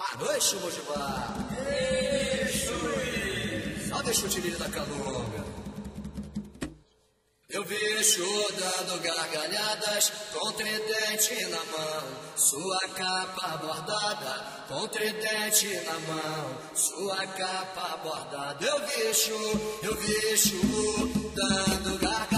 Boa noite, Mojibá. Salve, chutilho da Calunga. Eu vejo dando gargalhadas com tridente na mão, sua capa bordada com tridente na mão, sua capa bordada. Eu vejo dando gargalhadas